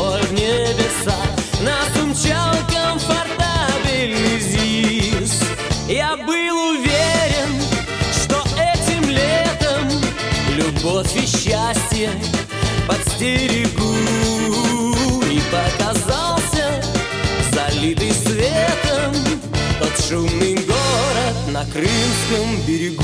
вдоль в небеса нас умчал комфортабельный ЗИС. Я был уверен, что этим летом любовь и счастье подстерегу, и показался залитый светом тот шумный город на Крымском берегу.